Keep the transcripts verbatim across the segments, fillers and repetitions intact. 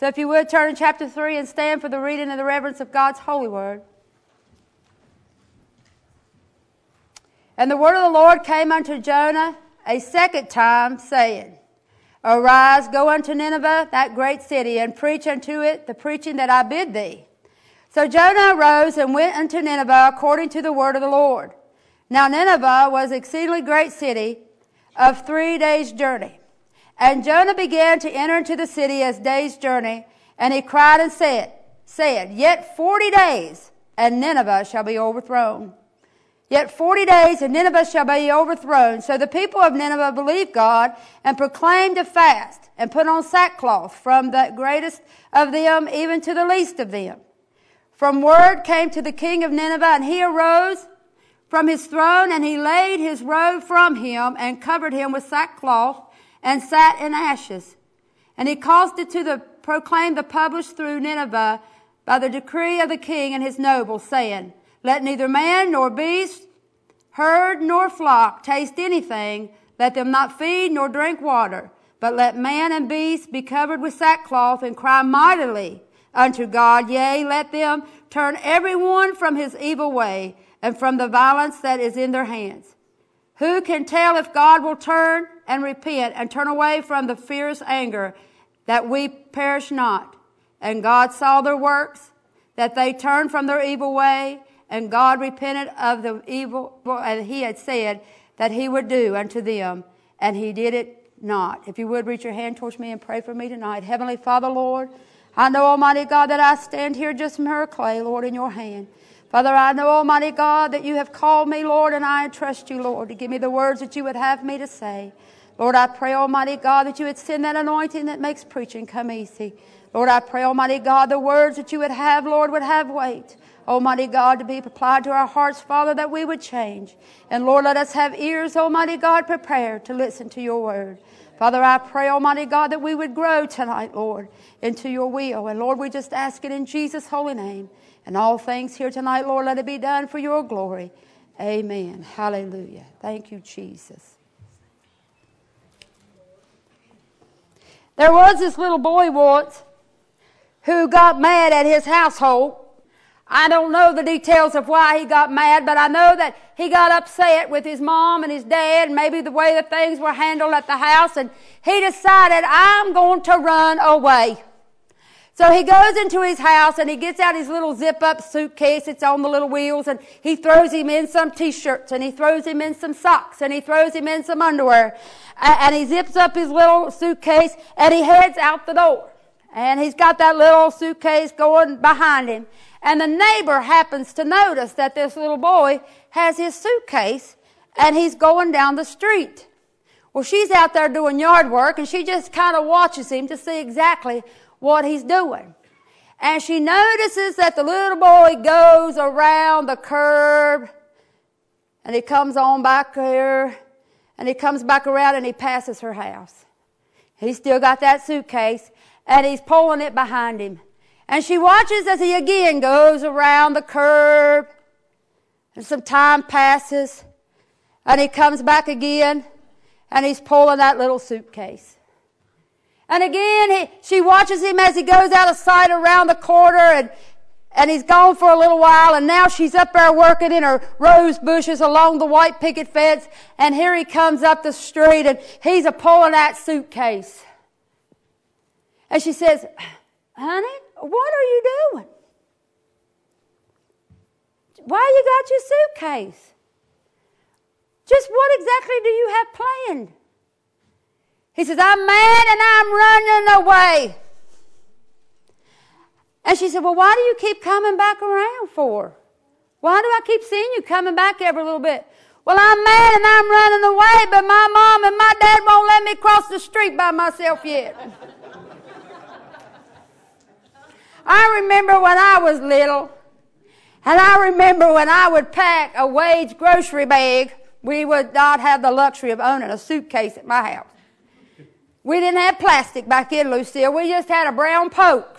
So if you would, turn in chapter three and stand for the reading and the reverence of God's holy word. And the word of the Lord came unto Jonah a second time, saying, Arise, go unto Nineveh, that great city, and preach unto it the preaching that I bid thee. So Jonah arose and went unto Nineveh according to the word of the Lord. Now Nineveh was an exceedingly great city of three days' journey. And Jonah began to enter into the city as day's journey, and he cried and said, said, Yet forty days, and Nineveh shall be overthrown. Yet forty days, and Nineveh shall be overthrown. So the people of Nineveh believed God, and proclaimed a fast, and put on sackcloth, from the greatest of them even to the least of them. From word came to the king of Nineveh, and he arose from his throne, and he laid his robe from him, and covered him with sackcloth, and sat in ashes. And he caused it to the proclaim the published through Nineveh by the decree of the king and his nobles, saying, Let neither man nor beast, herd nor flock taste anything, let them not feed nor drink water, but let man and beast be covered with sackcloth, and cry mightily unto God. Yea, let them turn every one from his evil way, and from the violence that is in their hands. Who can tell if God will turn and repent and turn away from the fierce anger, that we perish not? And God saw their works, that they turned from their evil way, and God repented of the evil that he had said that he would do unto them, and he did it not. If you would, reach your hand towards me and pray for me tonight. Heavenly Father, Lord, I know, Almighty God, that I stand here just mere clay, Lord, in your hand. Father, I know, Almighty God, that you have called me, Lord, and I entrust you, Lord, to give me the words that you would have me to say. Lord, I pray, Almighty God, that you would send that anointing that makes preaching come easy. Lord, I pray, Almighty God, the words that you would have, Lord, would have weight. Almighty God, to be applied to our hearts, Father, that we would change. And Lord, let us have ears, Almighty God, prepared to listen to your word. Father, I pray, Almighty God, that we would grow tonight, Lord, into your will. And Lord, we just ask it in Jesus' holy name. And all things here tonight, Lord, let it be done for your glory. Amen. Hallelujah. Thank you, Jesus. There was this little boy once who got mad at his household. I don't know the details of why he got mad, but I know that he got upset with his mom and his dad, and maybe the way that things were handled at the house, and he decided, I'm going to run away. So he goes into his house and he gets out his little zip-up suitcase. It's on the little wheels, and he throws him in some T-shirts, and he throws him in some socks, and he throws him in some underwear. And he zips up his little suitcase and he heads out the door. And he's got that little suitcase going behind him. And the neighbor happens to notice that this little boy has his suitcase and he's going down the street. Well, she's out there doing yard work, and she just kind of watches him to see exactly what he's doing. And she notices that the little boy goes around the curb, and he comes on back here, and he comes back around and he passes her house. He's still got that suitcase, and he's pulling it behind him. And she watches as he again goes around the curb, and some time passes, and he comes back again, and he's pulling that little suitcase. And again, he, she watches him as he goes out of sight around the corner, and, and he's gone for a little while, and now she's up there working in her rose bushes along the white picket fence, and here he comes up the street, and he's a pulling that suitcase. And she says, honey, what are you doing? Why you got your suitcase? Just what exactly do you have planned? He says, I'm mad and I'm running away. And she said, well, why do you keep coming back around for? Why do I keep seeing you coming back every little bit? Well, I'm mad and I'm running away, but my mom and my dad won't let me cross the street by myself yet. I remember when I was little, and I remember when I would pack a Wade's grocery bag. We would not have the luxury of owning a suitcase at my house. We didn't have plastic back then, Lucille. We just had a brown poke.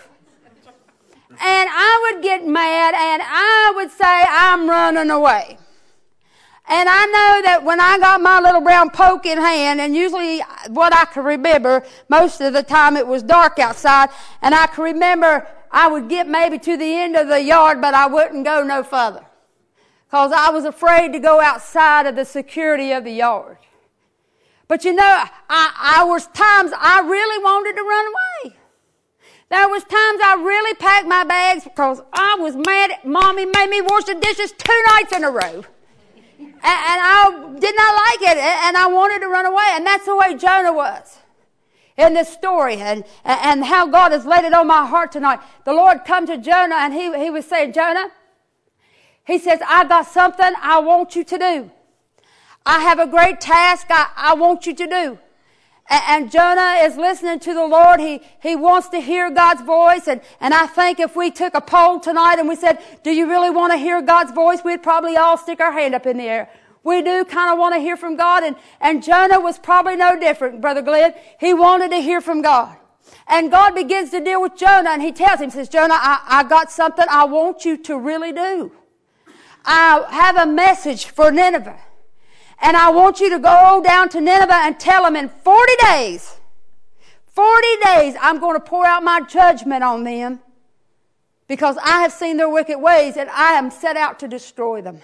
And I would get mad and I would say, I'm running away. And I know that when I got my little brown poke in hand, and usually what I can remember, most of the time it was dark outside, and I can remember I would get maybe to the end of the yard, but I wouldn't go no further. Because I was afraid to go outside of the security of the yard. But you know, I, I was times I really wanted to run away. There was times I really packed my bags because I was mad at Mommy made me wash the dishes two nights in a row. And, and I did not like it, and I wanted to run away. And that's the way Jonah was in this story, and, and how God has laid it on my heart tonight. The Lord come to Jonah, and he, he was saying, Jonah, he says, I got something I want you to do. I have a great task I, I want you to do. And Jonah is listening to the Lord. He, he wants to hear God's voice. And, and I think if we took a poll tonight and we said, do you really want to hear God's voice? We'd probably all stick our hand up in the air. We do kind of want to hear from God. And, and Jonah was probably no different, Brother Glenn. He wanted to hear from God. And God begins to deal with Jonah, and he tells him, says, Jonah, I, I got something I want you to really do. I have a message for Nineveh. And I want you to go down to Nineveh and tell them in forty days, forty days, I'm going to pour out my judgment on them because I have seen their wicked ways and I am set out to destroy them.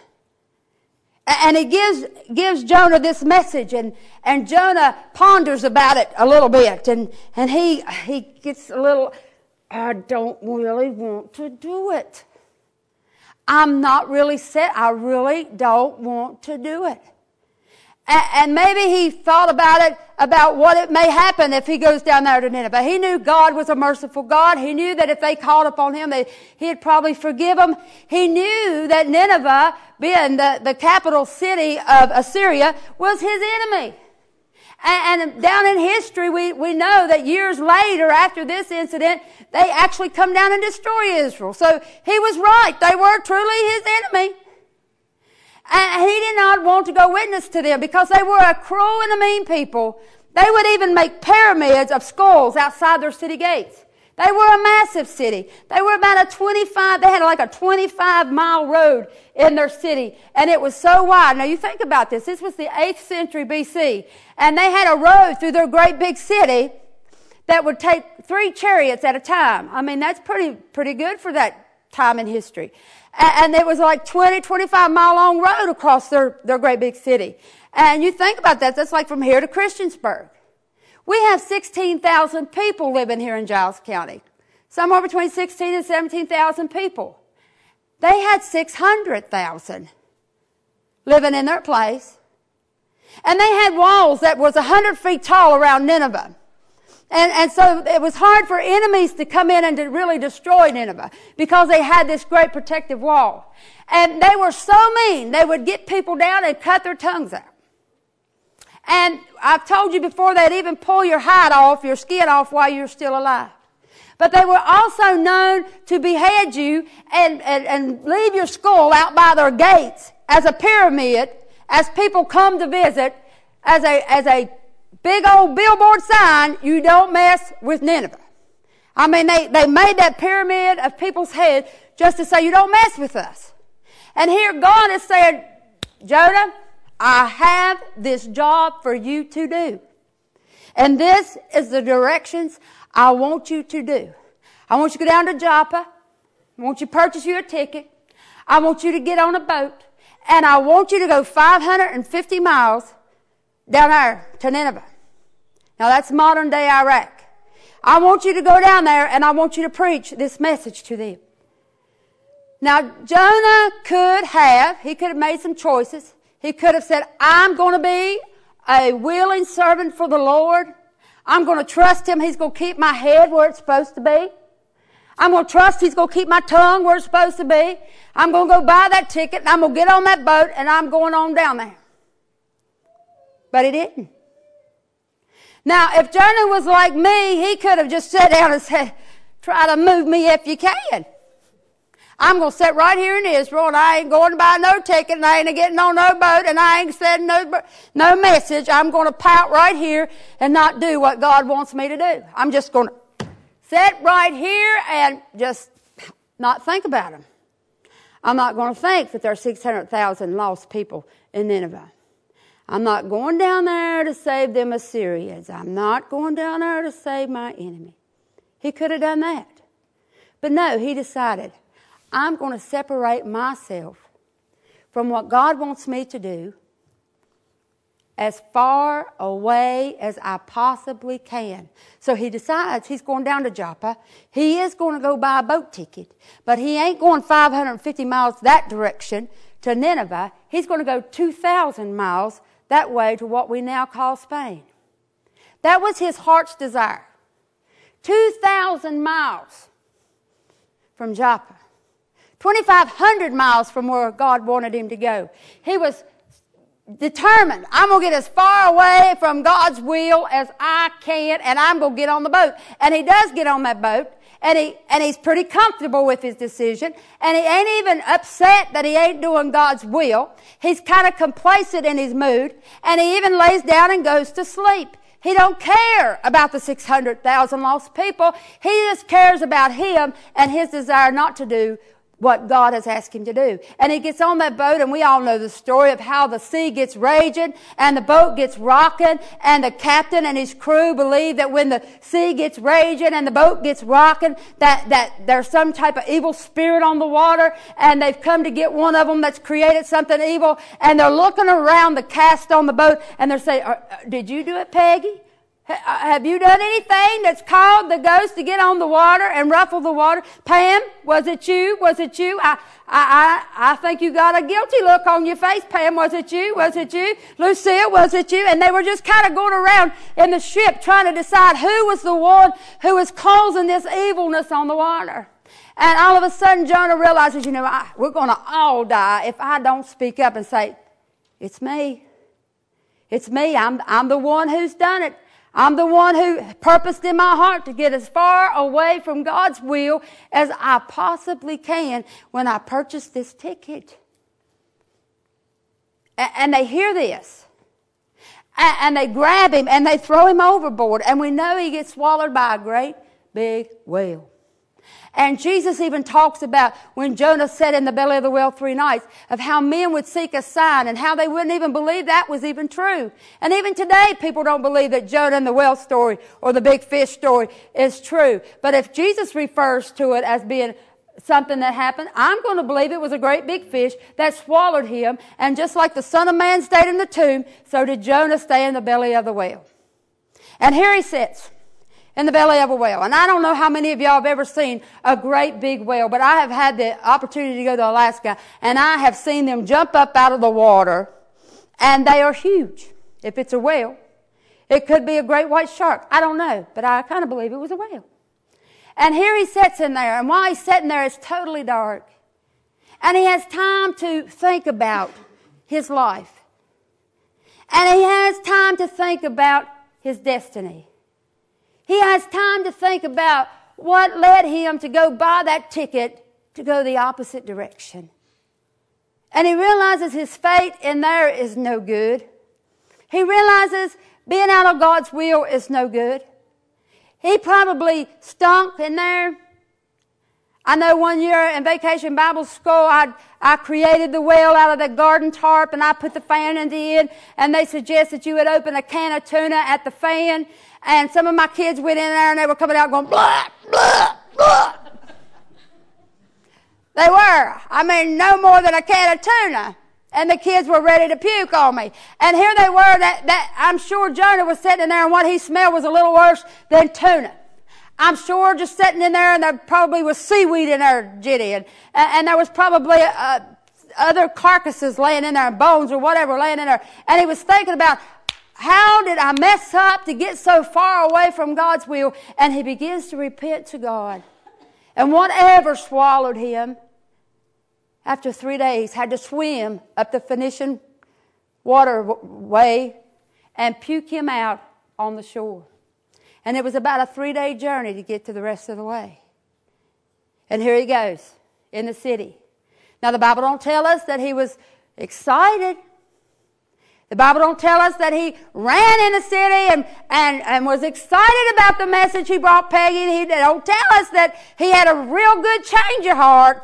And he gives, gives Jonah this message, and, and Jonah ponders about it a little bit, and, and he, he gets a little, I don't really want to do it. I'm not really set. I really don't want to do it. And maybe he thought about it, about what it may happen if he goes down there to Nineveh. He knew God was a merciful God. He knew that if they called upon him, they, he'd probably forgive them. He knew that Nineveh, being the, the capital city of Assyria, was his enemy. And, and down in history, we, we know that years later, after this incident, they actually come down and destroy Israel. So he was right. They were truly his enemy. And he did not want to go witness to them because they were a cruel and a mean people. They would even make pyramids of skulls outside their city gates. They were a massive city. They were about a twenty-five, they had like a twenty-five mile road in their city. And it was so wide. Now you think about this. This was the eighth century B C. And they had a road through their great big city that would take three chariots at a time. I mean, that's pretty, pretty good for that time in history. And it was like twenty, twenty-five mile long road across their, their great big city. And you think about that, that's like from here to Christiansburg. We have sixteen thousand people living here in Giles County. Somewhere between sixteen and seventeen thousand people. They had six hundred thousand living in their place. And they had walls that was one hundred feet tall around Nineveh. And, and so it was hard for enemies to come in and to really destroy Nineveh because they had this great protective wall. And they were so mean, they would get people down and cut their tongues out. And I've told you before, they'd even pull your hide off, your skin off while you're still alive. But they were also known to behead you and, and, and leave your skull out by their gates as a pyramid, as people come to visit, as a, as a big old billboard sign, you don't mess with Nineveh. I mean, they, they made that pyramid of people's head just to say, you don't mess with us. And here God is saying, Jonah, I have this job for you to do. And this is the directions I want you to do. I want you to go down to Joppa. I want you to purchase you a ticket. I want you to get on a boat. And I want you to go five hundred fifty miles down there to Nineveh. Now that's modern day Iraq. I want you to go down there and I want you to preach this message to them. Now Jonah could have, he could have made some choices. He could have said, I'm going to be a willing servant for the Lord. I'm going to trust him. He's going to keep my head where it's supposed to be. I'm going to trust he's going to keep my tongue where it's supposed to be. I'm going to go buy that ticket and I'm going to get on that boat and I'm going on down there. But he didn't. Now, if Jonah was like me, he could have just sat down and said, try to move me if you can. I'm going to sit right here in Israel and I ain't going to buy no ticket and I ain't getting on no boat and I ain't sending no, no message. I'm going to pout right here and not do what God wants me to do. I'm just going to sit right here and just not think about him. I'm not going to think that there are six hundred thousand lost people in Nineveh. I'm not going down there to save them Assyrians. I'm not going down there to save my enemy. He could have done that. But no, he decided, I'm going to separate myself from what God wants me to do as far away as I possibly can. So he decides he's going down to Joppa. He is going to go buy a boat ticket, but he ain't going five hundred fifty miles that direction to Nineveh. He's going to go two thousand miles that way to what we now call Spain. That was his heart's desire. two thousand miles from Joppa. twenty-five hundred miles from where God wanted him to go. He was determined, I'm going to get as far away from God's will as I can, and I'm going to get on the boat. And he does get on that boat, and he and he's pretty comfortable with his decision, and he ain't even upset that he ain't doing God's will. He's kind of complacent in his mood, and he even lays down and goes to sleep. He don't care about the six hundred thousand lost people. He just cares about him and his desire not to do what God has asked him to do. And he gets on that boat, and we all know the story of how the sea gets raging and the boat gets rocking, and the captain and his crew believe that when the sea gets raging and the boat gets rocking, that, that there's some type of evil spirit on the water, and they've come to get one of them that's created something evil, and they're looking around the cast on the boat, and they're saying, did you do it, Peggy? Have you done anything that's caused the ghost to get on the water and ruffle the water? Pam, was it you? Was it you? I, I, I, I think you got a guilty look on your face. Pam, was it you? Was it you? Lucille, was it you? And they were just kind of going around in the ship trying to decide who was the one who was causing this evilness on the water. And all of a sudden, Jonah realizes, you know, I, we're going to all die if I don't speak up and say, it's me. It's me. I'm, I'm the one who's done it. I'm the one who purposed in my heart to get as far away from God's will as I possibly can when I purchased this ticket. And they hear this. And they grab him and they throw him overboard. And we know he gets swallowed by a great big whale. And Jesus even talks about when Jonah sat in the belly of the whale three nights, of how men would seek a sign and how they wouldn't even believe that was even true. And even today, people don't believe that Jonah and the whale story or the big fish story is true. But if Jesus refers to it as being something that happened, I'm going to believe it was a great big fish that swallowed him. And just like the Son of Man stayed in the tomb, so did Jonah stay in the belly of the whale. And here he sits in the belly of a whale. And I don't know how many of y'all have ever seen a great big whale, but I have had the opportunity to go to Alaska, and I have seen them jump up out of the water, and they are huge. If it's a whale, it could be a great white shark. I don't know, but I kind of believe it was a whale. And here he sits in there, and while he's sitting there, it's totally dark. And he has time to think about his life. And he has time to think about his destiny. He has time to think about what led him to go buy that ticket to go the opposite direction. And he realizes his fate in there is no good. He realizes being out of God's will is no good. He probably stunk in there. I know one year in Vacation Bible School, I, I created the whale out of the garden tarp, and I put the fan in the end, and they suggest that you would open a can of tuna at the fan. And some of my kids went in there and they were coming out going, blah, blah, blah. They were. I mean, no more than a can of tuna. And the kids were ready to puke on me. And here they were, that, that I'm sure Jonah was sitting in there, and what he smelled was a little worse than tuna. I'm sure just sitting in there, and there probably was seaweed in there, Jitty. And, and there was probably uh, other carcasses laying in there, bones or whatever laying in there. And he was thinking about, how did I mess up to get so far away from God's will? And he begins to repent to God. And whatever swallowed him, after three days, had to swim up the Phoenician waterway and puke him out on the shore. And it was about a three-day journey to get to the rest of the way. And here he goes in the city. Now, the Bible don't tell us that he was excited. The Bible don't tell us that he ran in the city and, and, and was excited about the message he brought Peggy. He don't tell us that he had a real good change of heart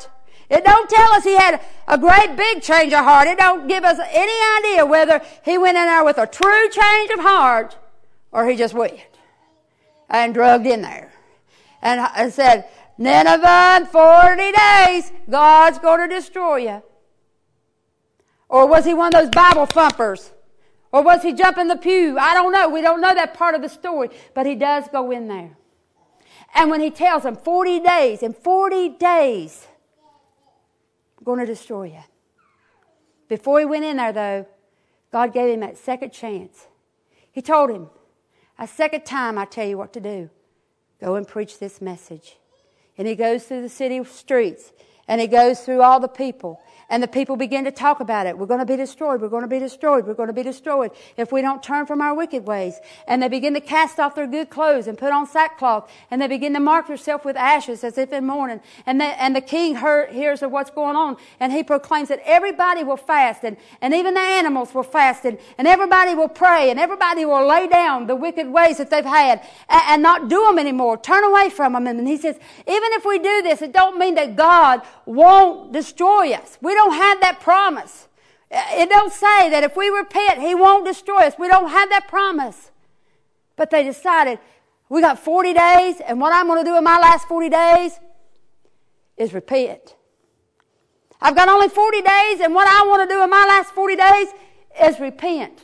It don't tell us he had a great big change of heart. It don't give us any idea whether he went in there with a true change of heart or he just went and drugged in there. And, and said, Nineveh in forty days, God's going to destroy you. Or was he one of those Bible thumpers? Or was he jumping the pew? I don't know. We don't know that part of the story. But he does go in there. And when he tells them forty days, in forty days, I'm going to destroy you. Before he went in there, though, God gave him that second chance. He told him, a second time I tell you what to do. Go and preach this message. And he goes through the city streets. And he goes through all the people. And the people begin to talk about it. We're going to be destroyed. We're going to be destroyed. We're going to be destroyed if we don't turn from our wicked ways. And they begin to cast off their good clothes and put on sackcloth. And they begin to mark themselves with ashes as if in mourning. And, they, and the king heard, hears of what's going on. And he proclaims that everybody will fast. And, and even the animals will fast. And, and everybody will pray. And everybody will lay down the wicked ways that they've had. And, and not do them anymore. Turn away from them. And he says, even if we do this, it don't mean that God won't destroy us. We don't have that promise. It don't say that if we repent, he won't destroy us. We don't have that promise. But they decided, we got forty days, and what I'm going to do in my last forty days is repent. I've got only forty days, and what I want to do in my last forty days is repent.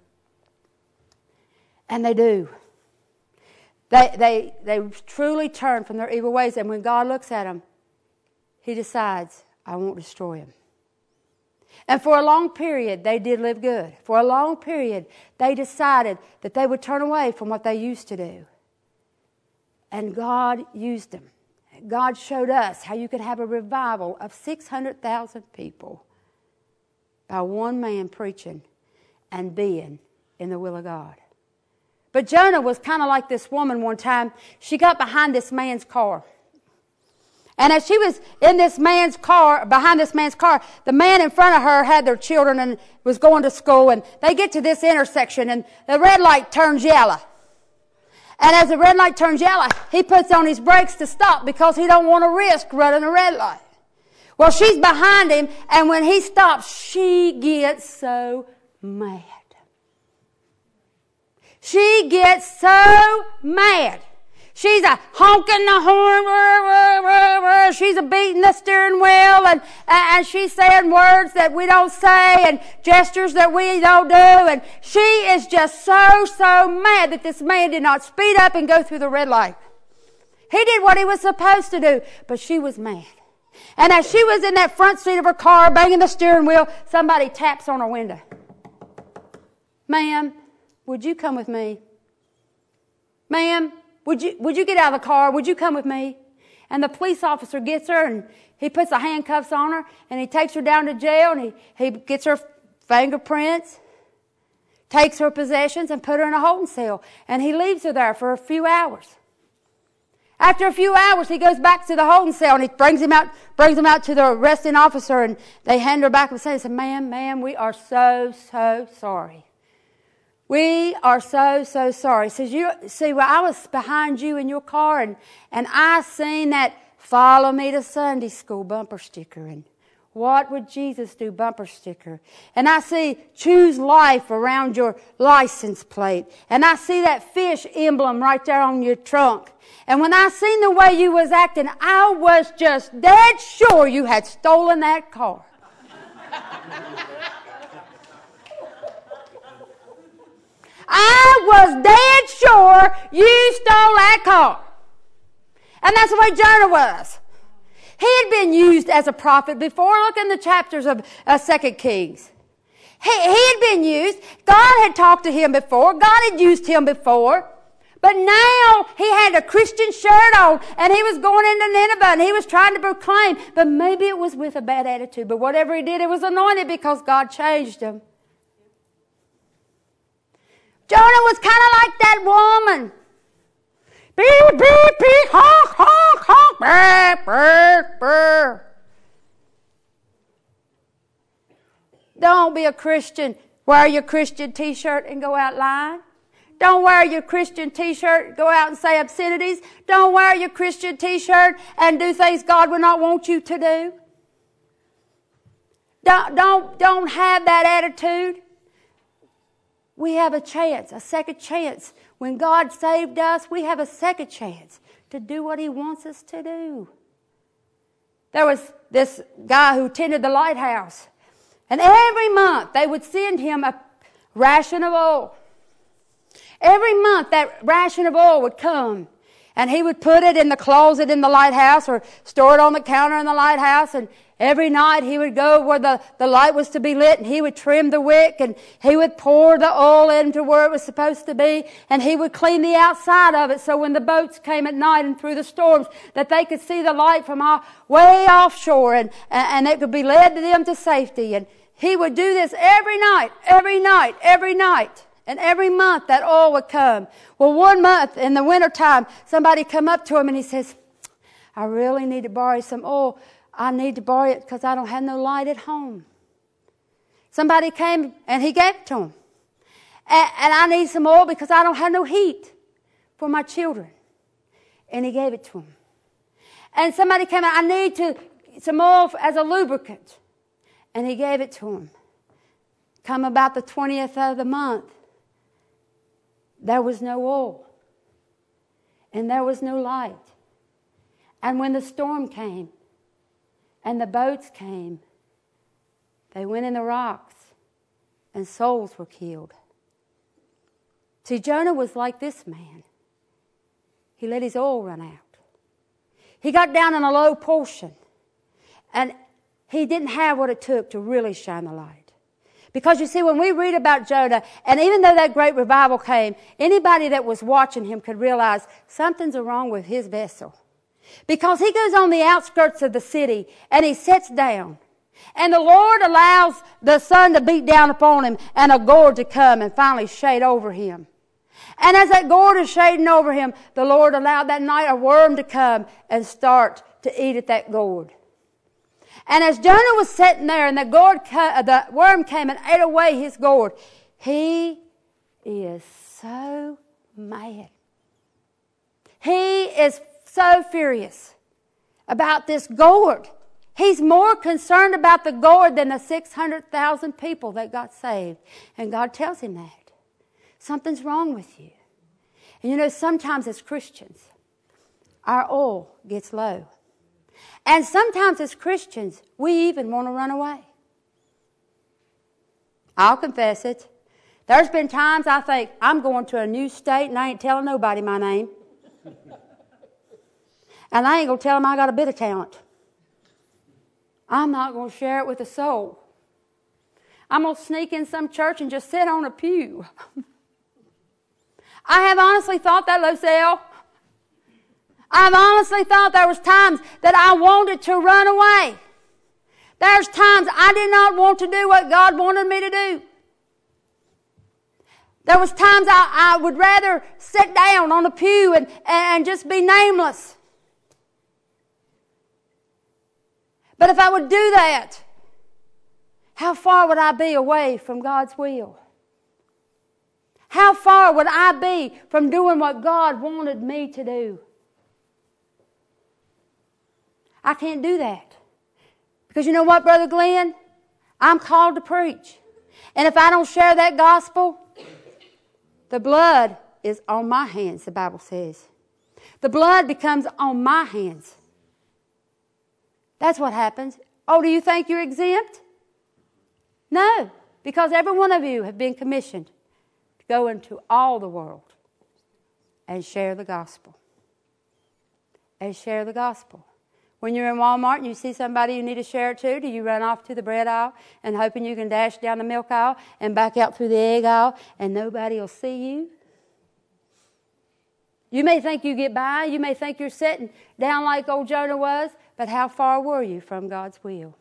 And they do. They, they, they truly turn from their evil ways, and when God looks at them, he decides, I won't destroy him. And for a long period, they did live good. For a long period, they decided that they would turn away from what they used to do. And God used them. God showed us how you could have a revival of six hundred thousand people by one man preaching and being in the will of God. But Jonah was kind of like this woman one time. She got behind this man's car. And as she was in this man's car, behind this man's car, the man in front of her had their children and was going to school. And they get to this intersection and the red light turns yellow. And as the red light turns yellow, he puts on his brakes to stop because he don't want to risk running a red light. Well, she's behind him, and when he stops, she gets so mad. She gets so mad. She's a honking the horn, rah, rah, rah, rah. She's a beating the steering wheel, and, and she's saying words that we don't say and gestures that we don't do. And she is just so, so mad that this man did not speed up and go through the red light. He did what he was supposed to do, but she was mad. And as she was in that front seat of her car banging the steering wheel, somebody taps on her window. Ma'am, would you come with me? Ma'am, Would you, would you get out of the car? Would you come with me? And the police officer gets her and he puts the handcuffs on her and he takes her down to jail and he, he gets her fingerprints, takes her possessions and put her in a holding cell. And he leaves her there for a few hours. After a few hours, he goes back to the holding cell and he brings him out, brings him out to the arresting officer and they hand her back and say, ma'am, ma'am, we are so, so sorry. We are so, so sorry. He says, you see, well, I was behind you in your car and, and I seen that follow me to Sunday school bumper sticker and what would Jesus do bumper sticker. And I see choose life around your license plate. And I see that fish emblem right there on your trunk. And when I seen the way you was acting, I was just dead sure you had stolen that car. I was dead sure you stole that car. And that's the way Jonah was. He had been used as a prophet before. Look in the chapters of uh, Second Kings. He, he had been used. God had talked to him before. God had used him before. But now he had a Christian shirt on and he was going into Nineveh and he was trying to proclaim. But maybe it was with a bad attitude. But whatever he did, it was anointed because God changed him. Jonah was kind of like that woman. Beep, beep, beep, honk, honk, honk, brr, brr, brr. Don't be a Christian. Wear your Christian t-shirt and go out lying. Don't wear your Christian t-shirt, go out and say obscenities. Don't wear your Christian t-shirt and do things God would not want you to do. Don't, don't, don't have that attitude. We have a chance, a second chance. When God saved us, we have a second chance to do what He wants us to do. There was this guy who tended the lighthouse. And every month they would send him a ration of oil. Every month that ration of oil would come. And he would put it in the closet in the lighthouse or store it on the counter in the lighthouse. And every night he would go where the, the light was to be lit and he would trim the wick and he would pour the oil into where it was supposed to be and he would clean the outside of it so when the boats came at night and through the storms that they could see the light from all, way offshore and, and it could be led to them to safety. And he would do this every night, every night, every night. And every month that oil would come. Well, one month in the wintertime, somebody come up to him and he says, I really need to borrow some oil. I need to borrow it because I don't have no light at home. Somebody came and he gave it to him. And, and I need some oil because I don't have no heat for my children. And he gave it to him. And somebody came and I need to some oil as a lubricant. And he gave it to him. Come about the twentieth of the month. There was no oil. And there was no light. And when the storm came and the boats came, they went in the rocks and souls were killed. See, Jonah was like this man. He let his oil run out. He got down in a low portion and he didn't have what it took to really shine the light. Because you see, when we read about Jonah, and even though that great revival came, anybody that was watching him could realize something's wrong with his vessel. Because he goes on the outskirts of the city, and he sits down. And the Lord allows the sun to beat down upon him, and a gourd to come and finally shade over him. And as that gourd is shading over him, the Lord allowed that night a worm to come and start to eat at that gourd. And as Jonah was sitting there and the gourd, the worm came and ate away his gourd, he is so mad. He is so furious about this gourd. He's more concerned about the gourd than the six hundred thousand people that got saved. And God tells him that. Something's wrong with you. And you know, sometimes as Christians, our oil gets low. And sometimes as Christians, we even want to run away. I'll confess it. There's been times I think, I'm going to a new state and I ain't telling nobody my name. And I ain't going to tell them I got a bit of talent. I'm not going to share it with a soul. I'm going to sneak in some church and just sit on a pew. I have honestly thought that, Lucille. I've honestly thought there was times that I wanted to run away. There's times I did not want to do what God wanted me to do. There was times I, I would rather sit down on a pew and, and just be nameless. But if I would do that, how far would I be away from God's will? How far would I be from doing what God wanted me to do? I can't do that. Because you know what, Brother Glenn? I'm called to preach. And if I don't share that gospel, the blood is on my hands, the Bible says. The blood becomes on my hands. That's what happens. Oh, do you think you're exempt? No, because every one of you have been commissioned to go into all the world and share the gospel. And share the gospel. When you're in Walmart and you see somebody you need to share it to, do you run off to the bread aisle and hoping you can dash down the milk aisle and back out through the egg aisle and nobody will see you? You may think you get by. You may think you're sitting down like old Jonah was, but how far were you from God's will?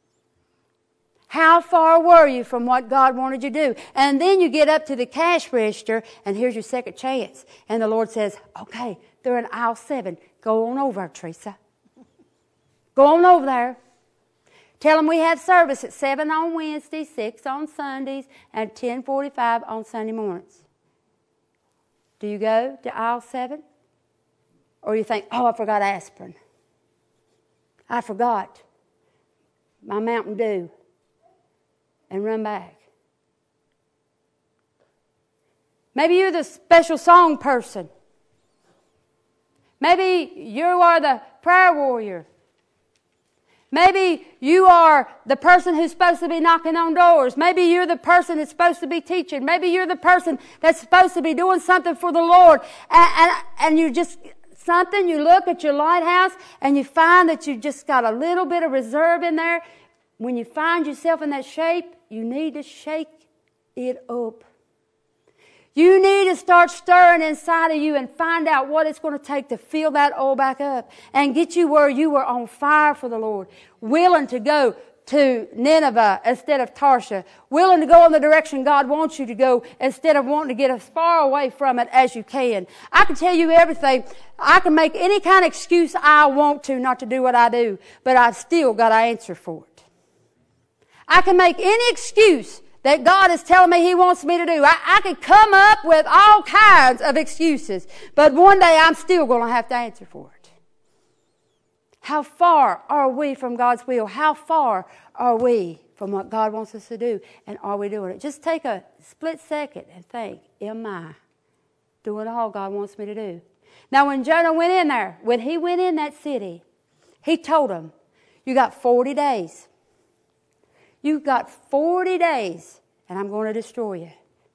How far were you from what God wanted you to do? And then you get up to the cash register and here's your second chance. And the Lord says, okay, they're in aisle seven. Go on over, Teresa. Go on over there. Tell them we have service at seven on Wednesdays, six on Sundays, and ten forty-five on Sunday mornings. Do you go to aisle seven? Or you think, oh, I forgot aspirin. I forgot my Mountain Dew. and run back. Maybe you're the special song person. Maybe you are the prayer warrior. Maybe you are the person who's supposed to be knocking on doors. Maybe you're the person that's supposed to be teaching. Maybe you're the person that's supposed to be doing something for the Lord. And, and, and you just, something, you look at your lighthouse and you find that you just got a little bit of reserve in there. When you find yourself in that shape, you need to shake it up. You need to start stirring inside of you and find out what it's going to take to fill that oil back up and get you where you were on fire for the Lord, willing to go to Nineveh instead of Tarshish, willing to go in the direction God wants you to go instead of wanting to get as far away from it as you can. I can tell you everything. I can make any kind of excuse I want to not to do what I do, but I've still got an answer for it. I can make any excuse that God is telling me He wants me to do. I, I could come up with all kinds of excuses, but one day I'm still going to have to answer for it. How far are we from God's will? How far are we from what God wants us to do? And are we doing it? Just take a split second and think, am I doing all God wants me to do? Now when Jonah went in there, when he went in that city, he told them, you got forty days. You've got forty days, and I'm going to destroy you.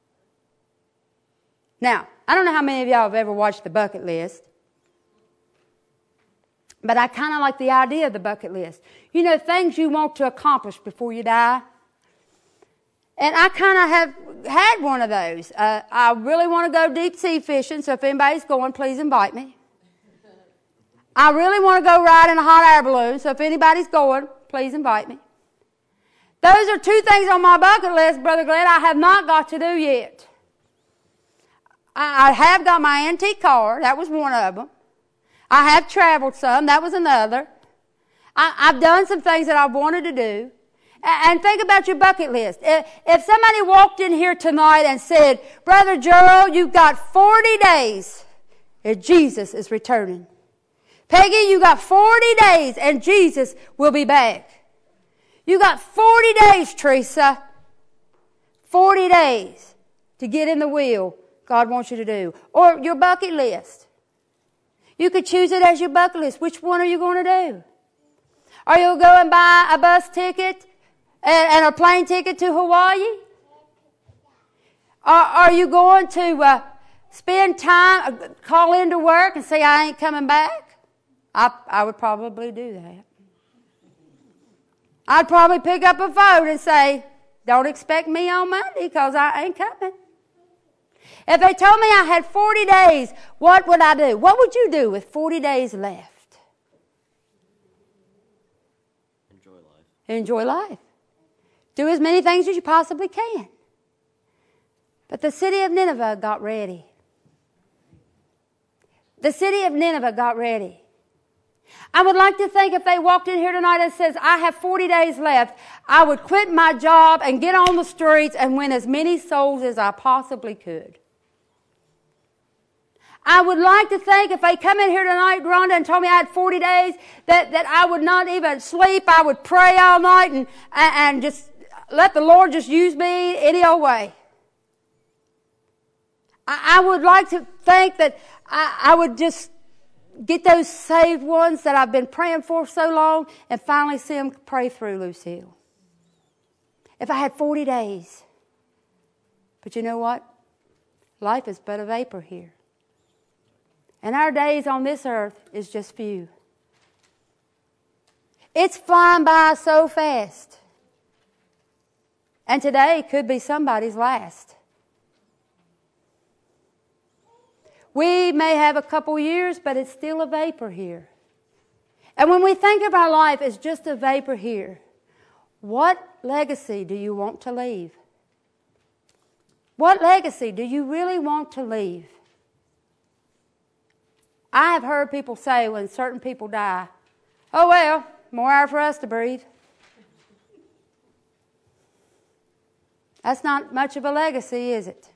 Now, I don't know how many of y'all have ever watched The Bucket List, but I kind of like the idea of the bucket list. You know, things you want to accomplish before you die. And I kind of have had one of those. Uh, I really want to go deep sea fishing, so if anybody's going, please invite me. I really want to go ride in a hot air balloon, so if anybody's going, please invite me. Those are two things on my bucket list, Brother Glenn, I have not got to do yet. I have got my antique car. That was one of them. I have traveled some. That was another. I, I've done some things that I wanted to do. And think about your bucket list. If somebody walked in here tonight and said, Brother Gerald, you've got forty days and Jesus is returning. Peggy, you got forty days and Jesus will be back. You got forty days, Teresa. forty days to get in the wheel God wants you to do. Or your bucket list. You could choose it as your bucket list. Which one are you going to do? Are you going to go and buy a bus ticket and, and a plane ticket to Hawaii? Are, are you going to uh, spend time, uh, call into work and say, I ain't coming back? I, I would probably do that. I'd probably pick up a phone and say, don't expect me on Monday because I ain't coming. If they told me I had forty days, what would I do? What would you do with forty days left? Enjoy life. Enjoy life. Do as many things as you possibly can. But the city of Nineveh got ready. The city of Nineveh got ready. I would like to think if they walked in here tonight and says, I have forty days left, I would quit my job and get on the streets and win as many souls as I possibly could. I would like to think if they come in here tonight, Rhonda, and told me I had forty days, that, that I would not even sleep. I would pray all night and, and just let the Lord just use me any old way. I, I would like to think that I, I would just get those saved ones that I've been praying for so long and finally see them pray through, Lucille. If I had forty days. But you know what? Life is but a vapor here. And our days on this earth is just few. It's flying by so fast. And today could be somebody's last. We may have a couple years, but it's still a vapor here. And when we think of our life as just a vapor here, what legacy do you want to leave? What legacy do you really want to leave? I have heard people say when certain people die, oh well, more air for us to breathe. That's not much of a legacy, is it?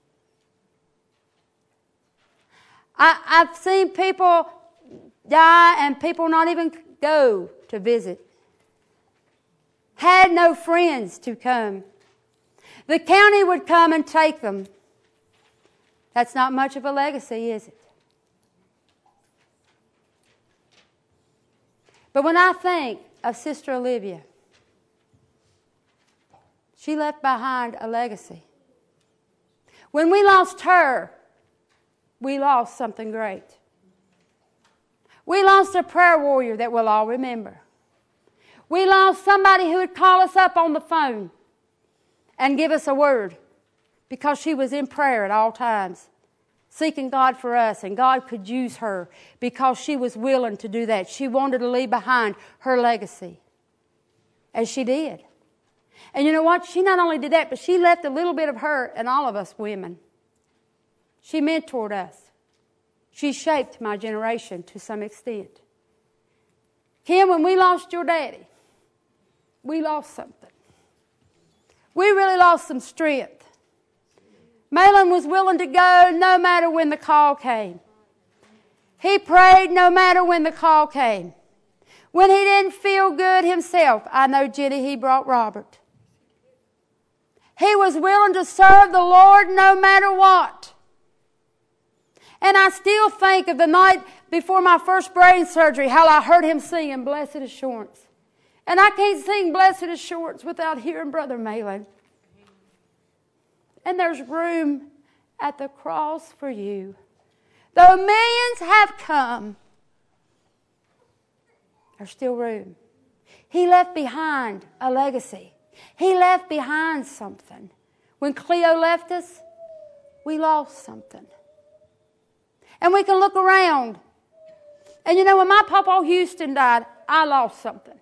I, I've seen people die and people not even go to visit. Had no friends to come The county would come and take them. That's not much of a legacy, is it? But when I think of Sister Olivia, she left behind a legacy. When we lost her, we lost something great. We lost a prayer warrior that we'll all remember. We lost somebody who would call us up on the phone and give us a word because she was in prayer at all times, seeking God for us, and God could use her because she was willing to do that. She wanted to leave behind her legacy, as she did. And you know what? She not only did that, but she left a little bit of her in all of us women. She mentored us. She shaped my generation to some extent. Kim, when we lost your daddy, we lost something. We really lost some strength. Malin was willing to go no matter when the call came. He prayed no matter when the call came. When he didn't feel good himself, I know, Jenny, he brought Robert. He was willing to serve the Lord no matter what. And I still think of the night before my first brain surgery, how I heard him singing Blessed Assurance. And I can't sing Blessed Assurance without hearing Brother Malin. And there's room at the cross for you. Though millions have come, there's still room. He left behind a legacy. He left behind something. When Cleo left us, we lost something. And we can look around. And you know, when my Papa Houston died, I lost something.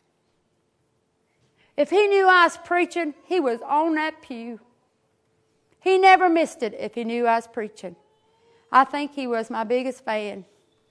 If he knew I was preaching, he was on that pew. He never missed it if he knew I was preaching. I think he was my biggest fan.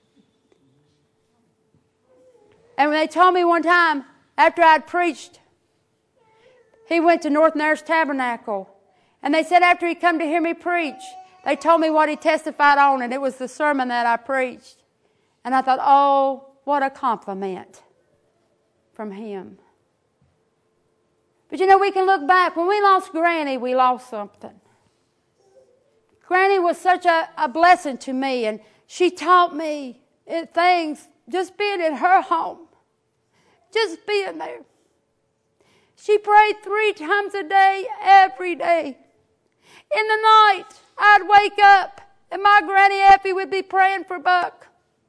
And when they told me one time, after I'd preached, he went to North Nurse Tabernacle. And they said after he come to hear me preach, they told me what he testified on, and it was the sermon that I preached. And I thought, oh, what a compliment from him. But you know, we can look back. When we lost Granny, we lost something. Granny was such a, a blessing to me, and she taught me things just being in her home, just being there. She prayed three times a day, every day. In the night, I'd wake up, and my Granny Effie would be praying for Buck.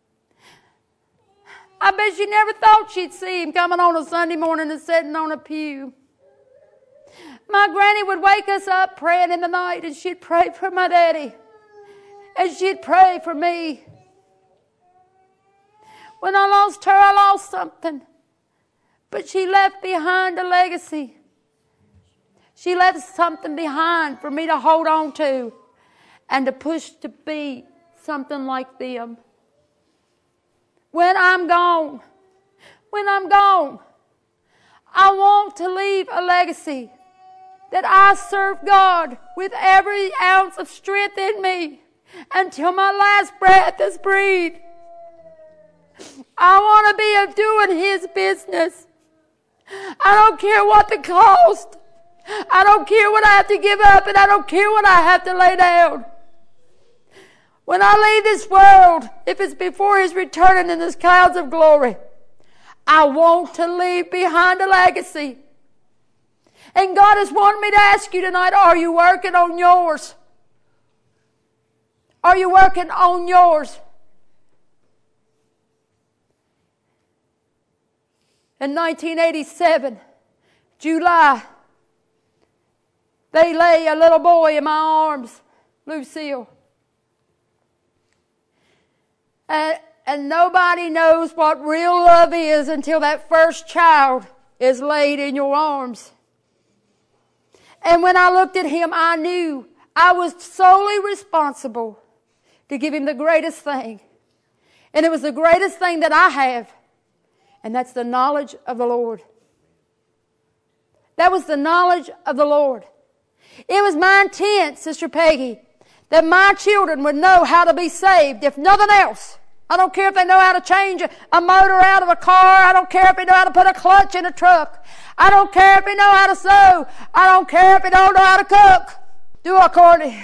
I bet she never thought she'd see him coming on a Sunday morning and sitting on a pew. My Granny would wake us up praying in the night, and she'd pray for my daddy. And she'd pray for me. When I lost her, I lost something. But she left behind a legacy. She left something behind for me to hold on to and to push to be something like them. When I'm gone, when I'm gone, I want to leave a legacy that I serve God with every ounce of strength in me until my last breath is breathed. I want to be doing His business. I don't care what the cost. I don't care what I have to give up, and I don't care what I have to lay down. When I leave this world, if it's before His returning in His clouds of glory, I want to leave behind a legacy. And God has wanted me to ask you tonight, are you working on yours? Are you working on yours? In nineteen eighty-seven, July, they lay a little boy in my arms, Lucille. And, and nobody knows what real love is until that first child is laid in your arms. And when I looked at him, I knew I was solely responsible to give him the greatest thing. And it was the greatest thing that I have. And that's the knowledge of the Lord. That was the knowledge of the Lord. It was my intent, Sister Peggy, that my children would know how to be saved, if nothing else, I don't care if they know how to change a motor out of a car. I don't care if they know how to put a clutch in a truck. I don't care if they know how to sew. I don't care if they don't know how to cook. Do I, Courtney?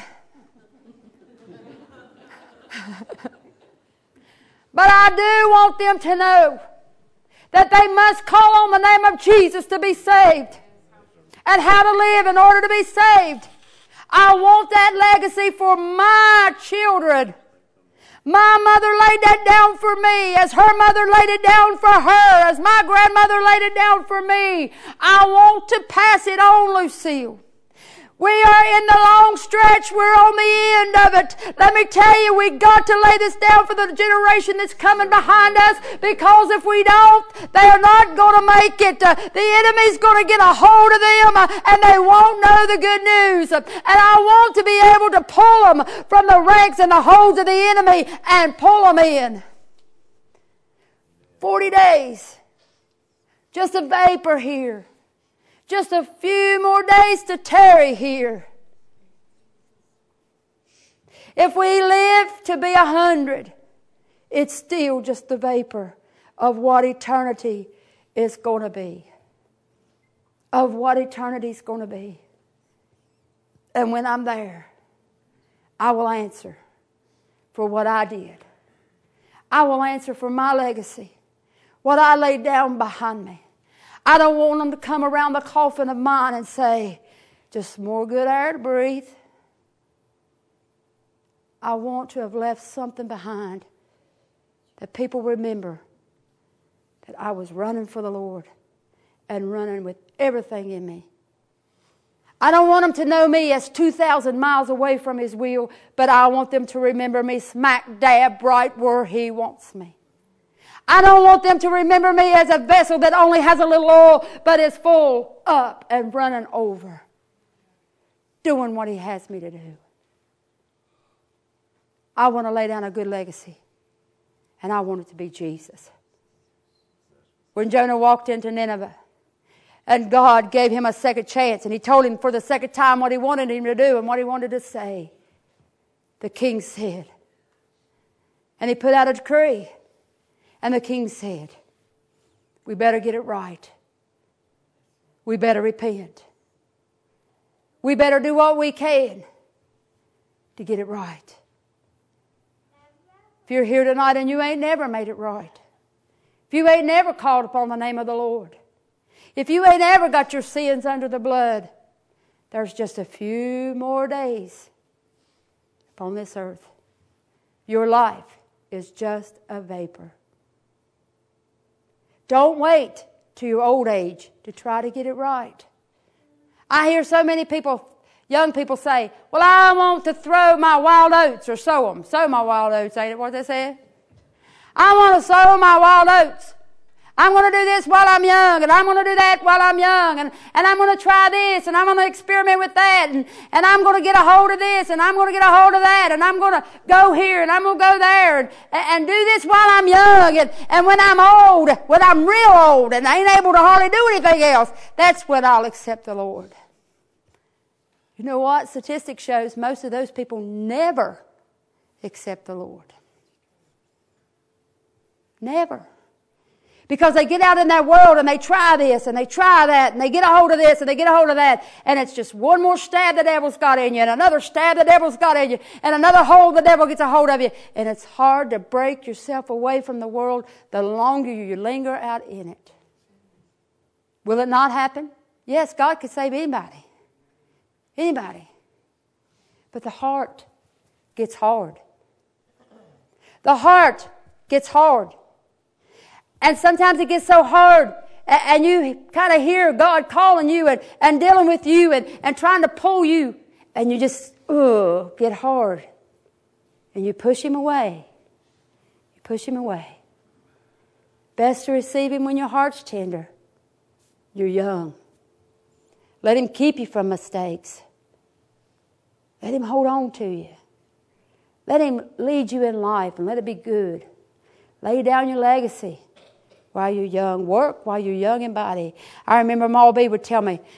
But I do want them to know that they must call on the name of Jesus to be saved and how to live in order to be saved. I want that legacy for my children. My mother laid that down for me as her mother laid it down for her, as my grandmother laid it down for me. I want to pass it on, Lucille. We are in the long stretch. We're on the end of it. Let me tell you, we got to lay this down for the generation that's coming behind us, because if we don't, they are not going to make it. Uh, the enemy's going to get a hold of them uh, and they won't know the good news. Uh, and I want to be able to pull them from the ranks and the holds of the enemy and pull them in. Forty days. Just a vapor here. Just a few more days to tarry here. If we live to be a hundred, it's still just the vapor of what eternity is going to be. Of what eternity is going to be. And when I'm there, I will answer for what I did. I will answer for my legacy. What I laid down behind me. I don't want them to come around the coffin of mine and say, just more good air to breathe. I want to have left something behind that people remember that I was running for the Lord and running with everything in me. I don't want them to know me as two thousand miles away from His will, but I want them to remember me smack dab right where He wants me. I don't want them to remember me as a vessel that only has a little oil, but is full up and running over, doing what He has me to do. I want to lay down a good legacy, and I want it to be Jesus. When Jonah walked into Nineveh, and God gave him a second chance, and He told him for the second time what He wanted him to do and what He wanted to say, the king said, and he put out a decree. And the king said, we better get it right. We better repent. We better do what we can to get it right. If you're here tonight and you ain't never made it right, if you ain't never called upon the name of the Lord, if you ain't ever got your sins under the blood, there's just a few more days upon this earth. Your life is just a vapor. Don't wait to your old age to try to get it right. I hear so many people, young people say, well, I want to throw my wild oats or sow them. Sow my wild oats, ain't it what they said? I want to sow my wild oats. I'm going to do this while I'm young, and I'm going to do that while I'm young, and, and I'm going to try this, and I'm going to experiment with that, and, and I'm going to get a hold of this, and I'm going to get a hold of that, and I'm going to go here, and I'm going to go there, and, and do this while I'm young, and, and when I'm old, when I'm real old, and I ain't able to hardly do anything else, that's when I'll accept the Lord. You know what? Statistics shows most of those people never accept the Lord. Never. Because they get out in that world and they try this and they try that and they get a hold of this and they get a hold of that, and it's just one more stab the devil's got in you and another stab the devil's got in you and another hold the devil gets a hold of you. And it's hard to break yourself away from the world the longer you linger out in it. Will it not happen? Yes, God could save anybody. Anybody. But the heart gets hard. The heart gets hard. And sometimes it gets so hard, and you kind of hear God calling you and, and dealing with you and, and trying to pull you, and you just, ugh, get hard. And you push Him away. You push Him away. Best to receive Him when your heart's tender. You're young. Let Him keep you from mistakes. Let Him hold on to you. Let Him lead you in life and let it be good. Lay down your legacy while you're young. Work while you're young in body. I remember Ma B would tell me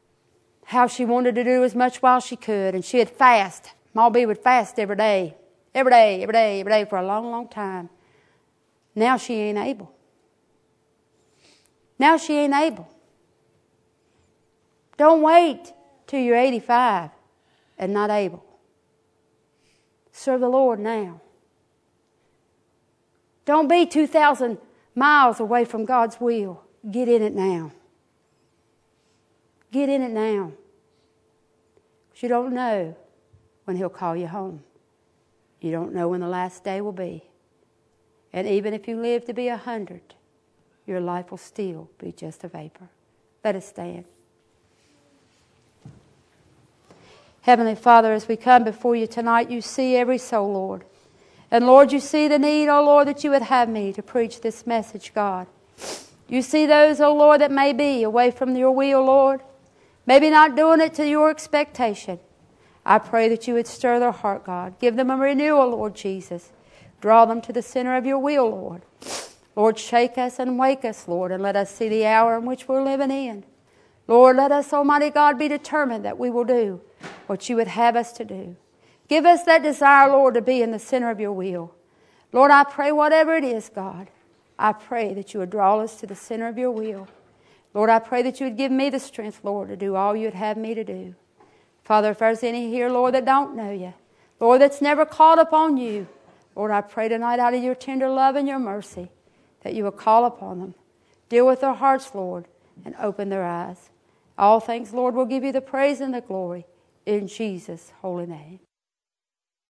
how she wanted to do as much while she could, and she'd fast. Ma B would fast every day Every day, every day, every day for a long, long time. Now she ain't able. Now she ain't able. Don't wait till you're eighty-five and not able. Serve the Lord now. Don't be two thousand miles away from God's will. Get in it now. Get in it now. Because you don't know when He'll call you home. You don't know when the last day will be. And even if you live to be a hundred, your life will still be just a vapor. Let us stand. Heavenly Father, as we come before you tonight, you see every soul, Lord. And Lord, you see the need, oh Lord, that you would have me to preach this message, God. You see those, oh Lord, that may be away from your will, Lord. Maybe not doing it to your expectation. I pray that you would stir their heart, God. Give them a renewal, Lord Jesus. Draw them to the center of your will, Lord. Lord, shake us and wake us, Lord, and let us see the hour in which we're living in. Lord, let us, Almighty God, be determined that we will do what you would have us to do. Give us that desire, Lord, to be in the center of your will. Lord, I pray whatever it is, God, I pray that you would draw us to the center of your will. Lord, I pray that you would give me the strength, Lord, to do all you would have me to do. Father, if there's any here, Lord, that don't know you, Lord, that's never called upon you, Lord, I pray tonight out of your tender love and your mercy that you will call upon them. Deal with their hearts, Lord, and open their eyes. All things, Lord, will give you the praise and the glory in Jesus' holy name.